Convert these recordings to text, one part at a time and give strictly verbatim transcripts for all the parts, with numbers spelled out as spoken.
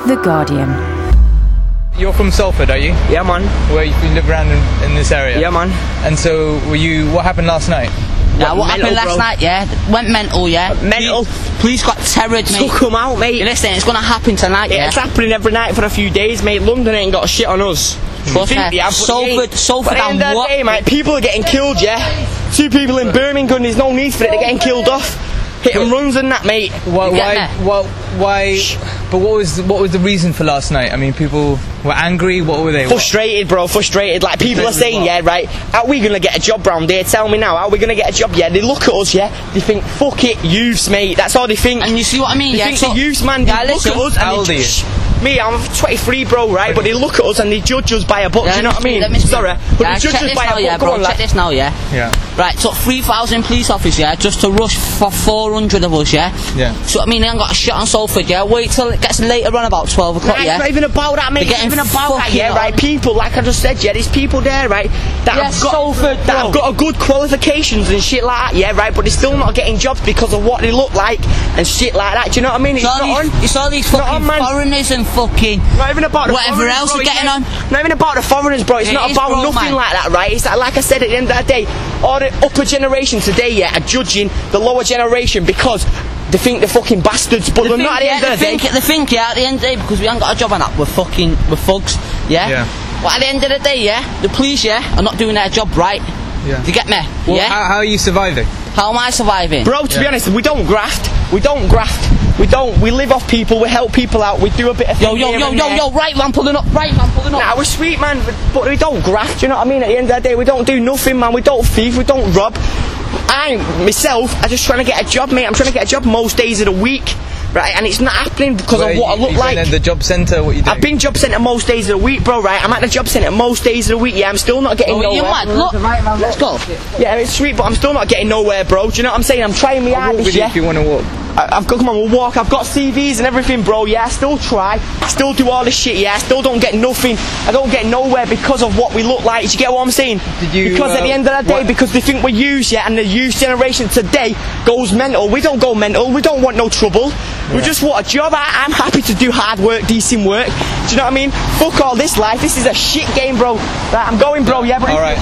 The Guardian. You're from Salford, are you? Yeah, man. Where you live around in, in this area? Yeah, man. And so, were you? What happened last night? Yeah, what mental, happened last bro. night, yeah? Went mental, yeah? Uh, mental. Police, police got terrored, mate. So come out, mate. You listen, it's gonna happen tonight, yeah? It's happening every night for a few days, mate. London ain't got shit on us. Trust Think me. they have, but Salford, they Salford but at and the end of what? the day, mate, people are getting killed, yeah? Two people in Birmingham, there's no need for it, they're getting killed off. Hit and runs and that, mate. Why? You get Why? me? Why? why but what was what was the reason for last night? I mean, people were angry. What were they? Frustrated, bro, frustrated. Like, people are saying, yeah, right, how are we going to get a job round here? Tell me now, how are we going to get a job? Yeah, they look at us, yeah, they think, fuck it, youths, mate. That's all they think. And you see what I mean, They yeah? think So- the youths, man, Yeah, they look listen. at us How and old they are you? sh- Me, I'm twenty-three, bro, right? But they look at us and they judge us by a book, Yeah, do you know what I mean? let me speak. Sorry, but Yeah, they judge check us this by now, a yeah, book. Go bro. on, Check lad. this now, yeah? Yeah. Right, took three thousand police officers, yeah, just to rush for four hundred of us, yeah? Yeah. So, I mean, they ain't got a shot on Salford, yeah? Wait till it gets later on, about twelve o'clock, Nah, yeah? It's not even about that, mate. They're It's not getting even about that, fucking yeah, right? on. People, like I just said, yeah, there's people there, right, that Yeah, have got Salford, that bro. have got a good qualifications and shit like that, yeah, right? But they're still not getting jobs because of what they look like and shit like that. Do you know what I mean? It's It's all, not these, on. it's all these not fucking on, man. foreigners and fucking Not even about the whatever foreigners, else bro, are getting yeah. on. Not even about the foreigners, bro. It's It not is, about bro, nothing man. like that, right? It's like, like I said at the end of the day, all the upper generation today, yeah, are judging the lower generation because they think they're fucking bastards, but They they're think, not at the yeah, end of the they day. think, they think, yeah, at the end of the day, because we ain't got a job on that, we're fucking, we're thugs, yeah? Yeah. But at the end of the day, yeah, the police, yeah, are not doing their job right. Yeah. You get me? Well, yeah? how, how are you surviving? How am I surviving? Bro, to be Yeah. honest, we don't graft. We don't graft. We don't. We live off people. We help people out. We do a bit of Yo, thing yo, here yo, and yo, there. yo, right man, pulling up, right man, pulling up. Nah, we're sweet, man, but we don't graft, you know what I mean? At the end of the day, we don't do nothing, man. We don't thief, we don't rob. I, myself, I'm just trying to get a job, mate. I'm trying to get a job most days of the week, right? And it's not happening because Where of what you, I look you like. been at the job centre. What you doing? I've been job centre most days of the week, bro, right? I'm at the job centre most days of the week, yeah. I'm still not getting Oh, you nowhere. mad? Look, let's go. Yeah, it's sweet, but I'm still not getting nowhere, bro. Do you know what I'm saying? I'm trying my I'll walk hardest, with you yeah. if you want to walk. I- I've got, come on, we'll walk. I've got C Vs and everything, bro. Yeah, I still try. Still do all this shit. Yeah, I still don't get nothing. I don't get nowhere because of what we look like. Do you get what I'm saying? Did you, because at uh, the end of the day, what- because they think we're youth, yeah, and the youth generation today goes mental. We don't go mental. We don't want no trouble. We just want a job. I, I'm happy to do hard work, decent work. Do you know what I mean? Fuck all this life. This is a shit game, bro. Right, I'm going, bro. Yeah, but All right.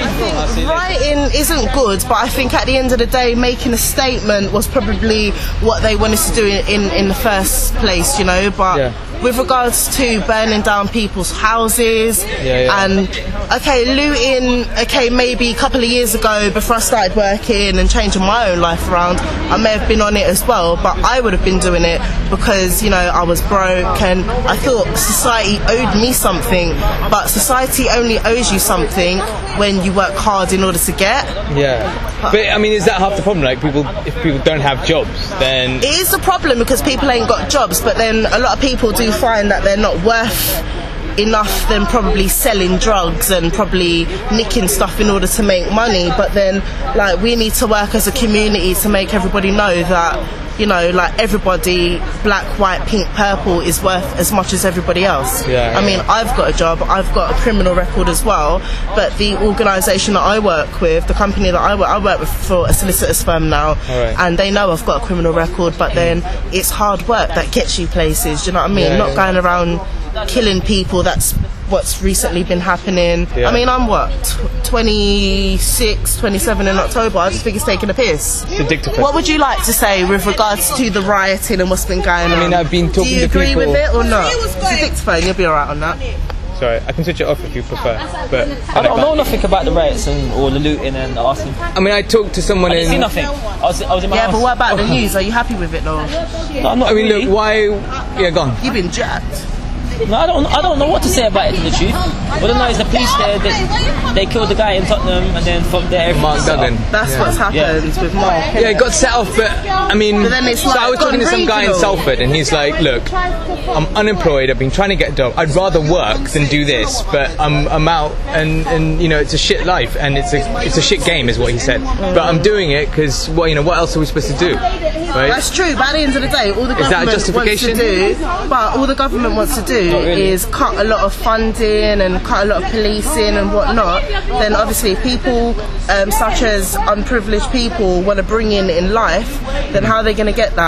Writing isn't good, but I think at the end of the day, making a statement was probably what they wanted to do in, in, in the first place, you know. But Yeah. with regards to burning down people's houses Yeah, yeah. and, okay, looting, okay, maybe a couple of years ago before I started working and changing my own life around, I may have been on it as well, but I would have been doing it because, you know, I was broke and I thought society owed me something, but society only owes you something when you work hard in order to get. Yeah. But I mean, is that half the problem? Like, people, if people don't have jobs, then It is a problem because people ain't got jobs, but then a lot of people do find that they're not worth enough than probably selling drugs and probably nicking stuff in order to make money. But then, like, we need to work as a community to make everybody know that, you know, like, everybody, black, white, pink, purple, is worth as much as everybody else. Yeah, I yeah. mean, I've got a job, I've got a criminal record as well, but the organisation that I work with, the company that I work, I work with for a solicitor's firm now, Alright. and they know I've got a criminal record, but then it's hard work that gets you places, do you know what I mean? Yeah, Not yeah. going around killing people, that's what's recently been happening. Yeah. I mean, I'm what, tw- twenty-six, twenty-seven in October, I just think it's taking a piss. it's a dictator. What would you like to say with regards to the rioting and what's been going on? I mean, I've been talking Do you to agree people- with it or not? It's a dictaphone, you'll be alright on that. Sorry, I can switch it off if you prefer. But I don't know nothing about the riots and or the looting and the arson. I mean, I talked to someone I didn't see in. nothing. I was, I was in my Yeah, house. but what about the news? Are you happy with it though? No, I'm not I mean, really. look, why? Yeah, go on. You've been jacked. No, I don't. I don't know what to say about it. To the truth, what I know is the police there. They, they killed the guy in Tottenham, and then from there, everything Mark set Duggan. off. That's Yeah. what's happened Yeah. with Mark. Yeah, it got set off, but I mean, But then it's so like I was talking to gone some guy in regional. Salford, and he's like, "Look, I'm unemployed. I've been trying to get a job. I'd rather work than do this, but I'm I'm out, and, and you know, it's a shit life, and it's a it's a shit game, is what he said. But I'm doing it because, well, you know, what else are we supposed to do, right? That's true, but at the end of the day, all the Is that a government wants justification? to do, but all the government wants to do really. is cut a lot of funding and cut a lot of policing and whatnot. Then obviously people um, such as unprivileged people want to bring in in life, then how are they going to get that?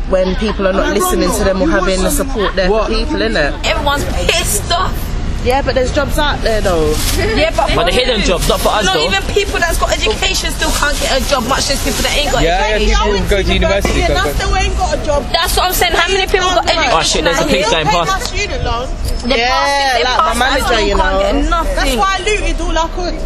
when people are not listening to them or having the support there What? for people, innit? Everyone's pissed off. Yeah, but there's jobs out there though. Yeah, but, But the hidden jobs, not for us not though. even people that's got education still can't get a job, much less people that ain't got Yeah, yeah, education. people go to university. And Go, I go. still ain't got a job. That's what I'm saying. How many people got education? Oh shit, there's a police going past. student loan. They're Yeah, passing, they're like my passing, I manager, still you can't know. get nothing. That's why I looted all I could.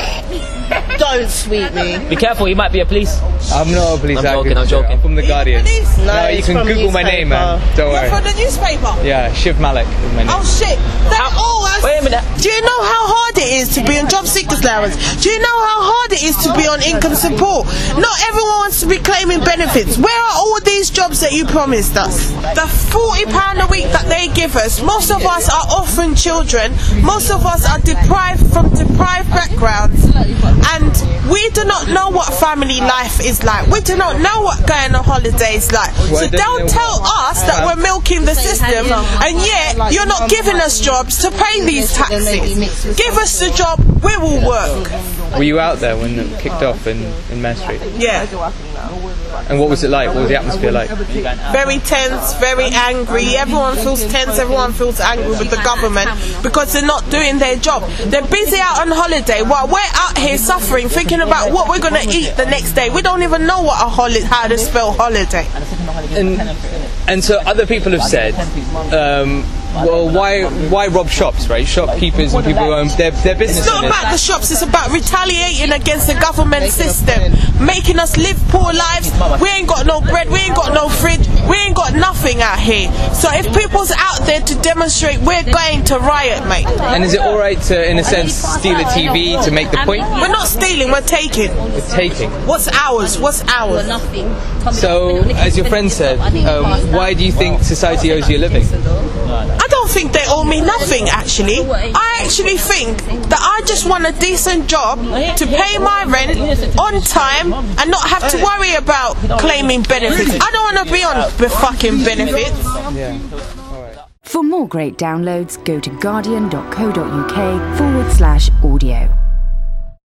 Don't sweet me. Be careful, he might be a police. I'm not a police I'm actor. joking, I'm joking. I'm from the Guardian. No, No, you it's can from Google my name, newspaper. man. Don't You're from worry. the newspaper? Yeah, Shiv Malik is my name. Oh shit. They always. Wait a minute. Do you know how hard it is to be on job seekers allowance? Do you know how hard it is to be on income support? Not everyone wants to be claiming benefits. Where are all these jobs that you promised us? The forty pounds a week that they give us, most of us are orphan children. Most of us are deprived from deprived backgrounds. And we do not know what family life is like. We do not know what going on holiday is like. So don't tell us that we're milking the system and yet you're not giving us jobs to pay these taxes. Give us the job, we will work. Were you out there when it kicked off in, in Mare Street? Yeah. And what was it like? What was the atmosphere like? Very tense, very angry. Everyone feels tense, everyone feels angry with the government because they're not doing their job. They're busy out on holiday while we're out here suffering, thinking about what we're going to eat the next day. We don't even know what a holiday, how to spell holiday. And, and so other people have said, um, well, why why rob shops, right? Shopkeepers and people who own their, their business. It's not about the shops, it's about retaliating against the government system, making us live poor lives. We ain't got no bread, we ain't got no fridge, we ain't got nothing out here. So if people's out there to demonstrate, we're going to riot, mate. And is it alright to, in a sense, steal a T V to make the point? We're not stealing, we're taking. We're taking. What's ours? What's ours? So, as your friend said, um, why do you think society owes you a living? I don't think they owe me nothing, actually. I actually think that I just want a decent job to pay my rent on time and not have to worry about claiming benefits. I don't want to be on the fucking benefits. Yeah. For more great downloads, go to guardian dot co dot uk forward slash audio.